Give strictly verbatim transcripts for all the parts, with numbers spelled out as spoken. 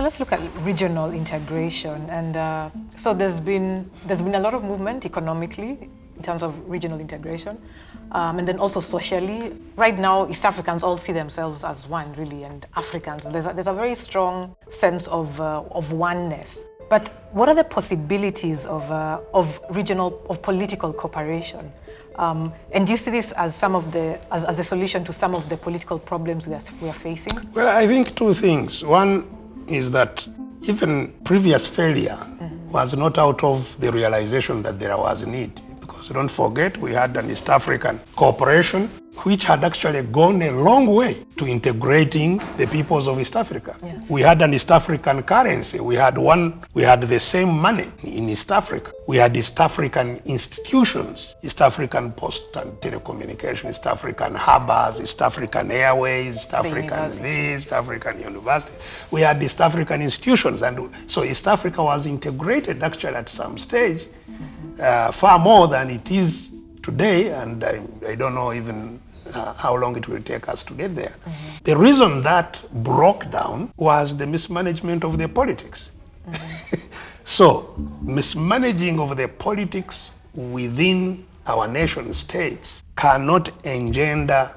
let's look at regional integration. And uh, so there's been there's been a lot of movement economically in terms of regional integration, um, and then also socially. Right now, East Africans all see themselves as one, really, and Africans. There's a, there's a very strong sense of uh, of oneness. But what are the possibilities of uh, of regional of political cooperation? Um, and do you see this as some of the as, as a solution to some of the political problems we are, we are facing? Well, I think two things. One is that even previous failure mm-hmm. was not out of the realization that there was a need. Because don't forget, we had an East African cooperation which had actually gone a long way to integrating the peoples of East Africa. Yes. We had an East African currency. We had one. We had the same money in East Africa. We had East African institutions, East African post and telecommunication, East African harbors, East African airways, East African this, East African university. We had East African institutions, and so East Africa was integrated actually at some stage, mm-hmm. uh, far more than it is today, and I, I don't know even uh, how long it will take us to get there. Mm-hmm. The reason that broke down was the mismanagement of the politics. Mm-hmm. So, mismanaging of the politics within our nation states cannot engender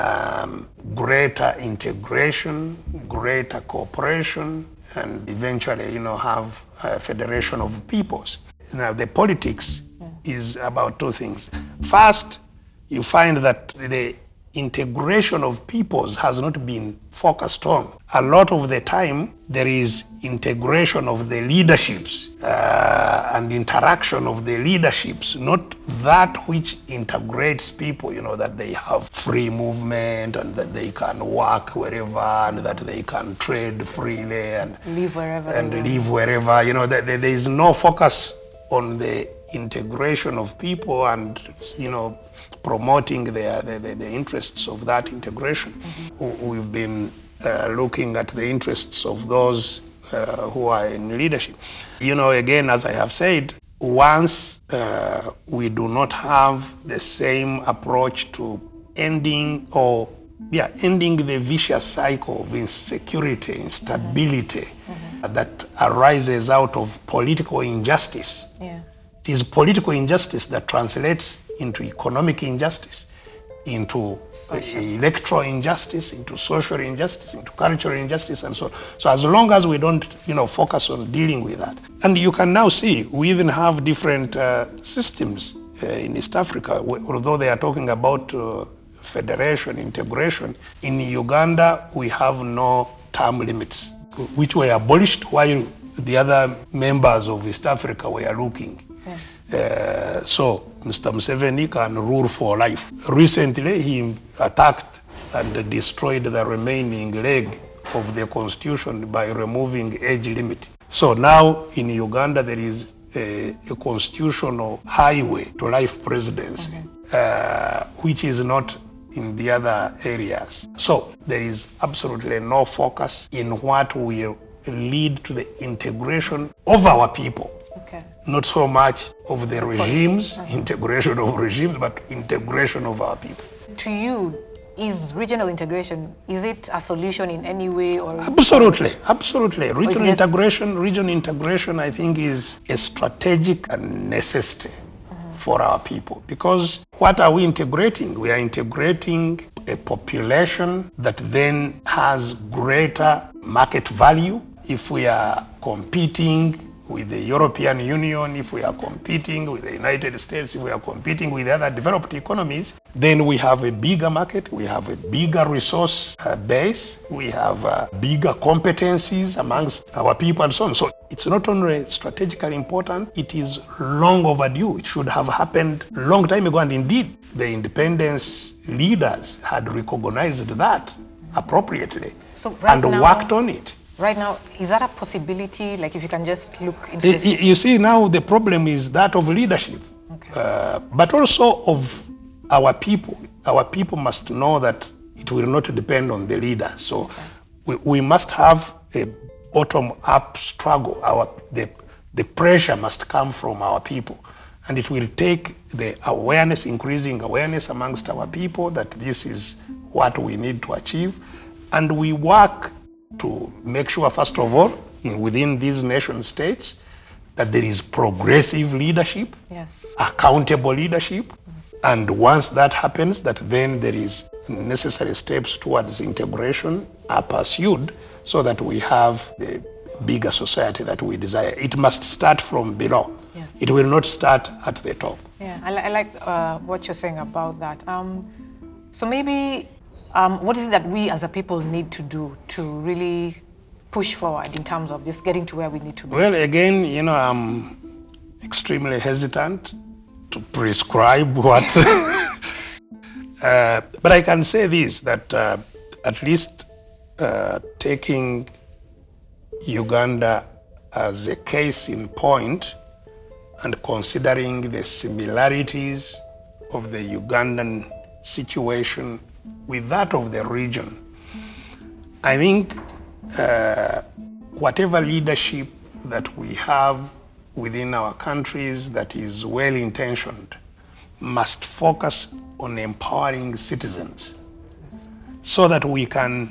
um, greater integration, greater cooperation, and eventually, you know, have a federation of peoples. Now, the politics is about two things. First, you find that the integration of peoples has not been focused on. A lot of the time, there is integration of the leaderships uh, and interaction of the leaderships, not that which integrates people, you know, that they have free movement and that they can work wherever and that they can trade freely and live wherever. And live wherever, you know, that there is no focus on the integration of people and, you know, promoting the, the, the interests of that integration. Mm-hmm. We've been uh, looking at the interests of those uh, who are in leadership. You know, again, as I have said, once uh, we do not have the same approach to ending or yeah, ending the vicious cycle of insecurity, instability mm-hmm. that arises out of political injustice. Yeah. It is political injustice that translates into economic injustice, into social. electoral injustice, into social injustice, into cultural injustice, and so on. So as long as we don't, you know, focus on dealing with that. And you can now see, we even have different uh, systems uh, in East Africa, although they are talking about uh, federation, integration. In Uganda, we have no term limits, which were abolished while the other members of East Africa were looking. Yeah. Uh, so Mister Museveni can rule for life. Recently, he attacked and destroyed the remaining leg of the constitution by removing age limit. So now in Uganda, there is a, a constitutional highway to life presidency, mm-hmm. uh, which is not in the other areas. So there is absolutely no focus in what will lead to the integration of our people. Okay. Not so much of the regimes, uh-huh. integration of regimes, but integration of our people. To you, is regional integration, is it a solution in any way? Or Absolutely, absolutely. Regional just... integration, regional integration, I think, is a strategic necessity uh-huh. for our people. Because what are we integrating? We are integrating a population that then has greater market value. If we are competing with the European Union, if we are competing with the United States, if we are competing with other developed economies, then we have a bigger market, we have a bigger resource uh, base, we have uh, bigger competencies amongst our people and so on. So it's not only strategically important, it is long overdue. It should have happened a long time ago, and indeed the independence leaders had recognized that appropriately so right and now, worked on it. Right now, is that a possibility? Like if you can just look into it, the You see, now the problem is that of leadership, okay. uh, but also of our people. Our people must know that it will not depend on the leaders. So okay. we, we must have a bottom-up struggle. Our, the, the pressure must come from our people. And it will take the awareness, increasing awareness amongst our people that this is what we need to achieve. And we work to make sure, first of all, in, within these nation states, that there is progressive leadership, Yes. accountable leadership, yes. And once that happens, that then there is necessary steps towards integration are pursued so that we have the bigger society that we desire. It must start from below. Yes. It will not start at the top. Yeah, I, li- I like uh, what you're saying about that. Um, so maybe, um, what is it that we as a people need to do to really push forward in terms of just getting to where we need to be? Well, again, you know, I'm extremely hesitant to prescribe what. uh, but I can say this, that uh, at least uh, taking Uganda as a case in point and considering the similarities of the Ugandan situation with that of the region, I think uh, whatever leadership that we have within our countries that is well-intentioned must focus on empowering citizens so that we can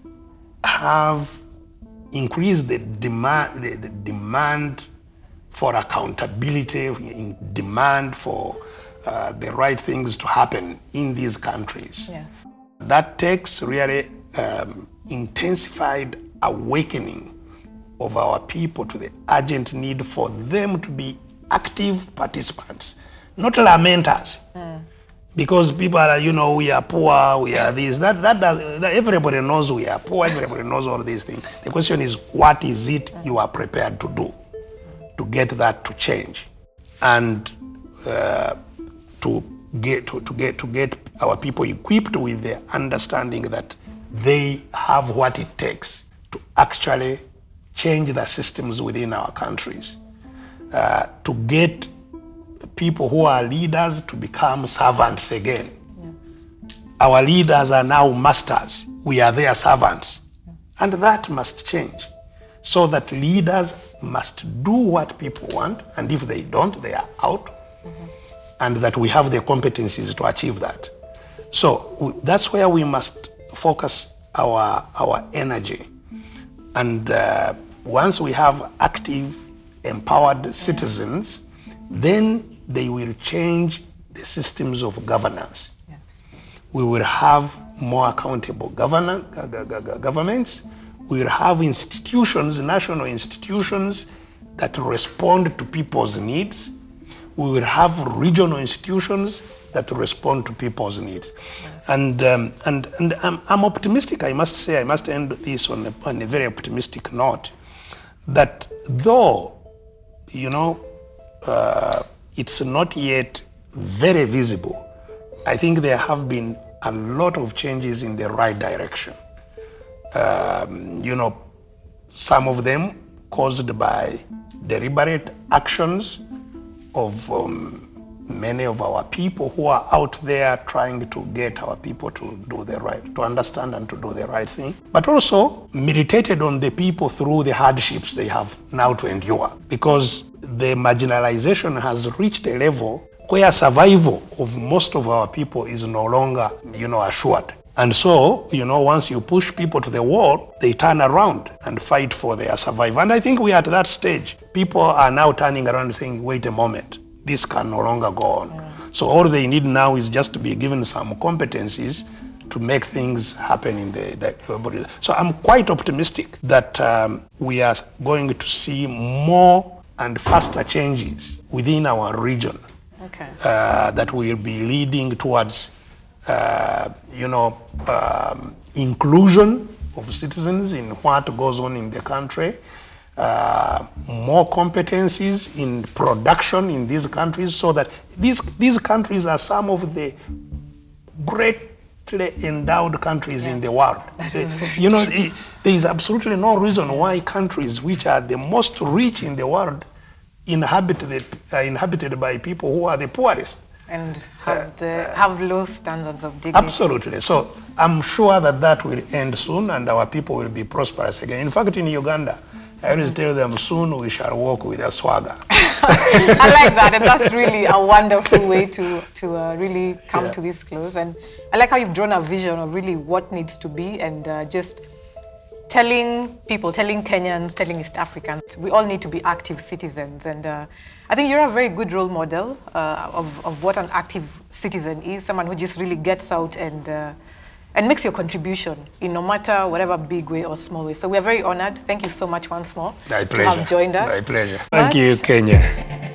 have increase the demand, the, the demand for accountability, in demand for uh, the right things to happen in these countries. Yes. That takes really um, intensified awakening of our people to the urgent need for them to be active participants, not lamenters. Mm. Because people are, you know, we are poor, we are this, that, that, does, that, everybody knows we are poor, everybody knows all these things. The question is, what is it you are prepared to do to get that to change? And uh, to get, to, to, get, to get our people equipped with the understanding that they have what it takes to actually change the systems within our countries, uh, to get people who are leaders to become servants again. Yes. Our leaders are now masters. We are their servants. Yeah. And that must change so that leaders must do what people want, and if they don't, they are out, mm-hmm. and that we have the competencies to achieve that. So we, that's where we must focus our, our energy. And uh, once we have active, empowered citizens, yeah. then they will change the systems of governance. Yes. We will have more accountable govern- governments. We will have institutions, national institutions that respond to people's needs. We will have regional institutions that respond to people's needs. Yes. And, um, and, and I'm, I'm optimistic, I must say, I must end this on a, on a very optimistic note, that though, you know, uh, it's not yet very visible, I think there have been a lot of changes in the right direction. Um, you know, some of them caused by deliberate actions of um, many of our people who are out there trying to get our people to do the right, to understand and to do the right thing, but also meditated on the people through the hardships they have now to endure, because the marginalization has reached a level where survival of most of our people is no longer, you know, assured. And so, you know, once you push people to the wall, they turn around and fight for their survival. And I think we are at that stage. People are now turning around and saying, wait a moment, this can no longer go on. Yeah. So all they need now is just to be given some competencies to make things happen in the, the so I'm quite optimistic that um, we are going to see more and faster changes within our region. Okay. Uh, that will be leading towards Uh, you know, um, inclusion of citizens in what goes on in the country, uh, more competencies in production in these countries, so that these, these countries are some of the greatly endowed countries yes. in the world. That is very you know, true. it, there is absolutely no reason why countries which are the most rich in the world inhabited, uh, inhabited by people who are the poorest. And have, the, have low standards of dignity. Absolutely. So I'm sure that that will end soon and our people will be prosperous again. In fact, in Uganda, I always tell them, soon we shall walk with a swagger. I like that, and that's really a wonderful way to, to uh, really come yeah. to this close. And I like how you've drawn a vision of really what needs to be, and uh, just telling people, telling Kenyans, telling East Africans, we all need to be active citizens. And uh, I think you're a very good role model uh, of, of what an active citizen is, someone who just really gets out and, uh, and makes your contribution in no matter whatever big way or small way. So we're very honored. Thank you so much once more My to pleasure. have joined us. My pleasure. But Thank you, Kenya.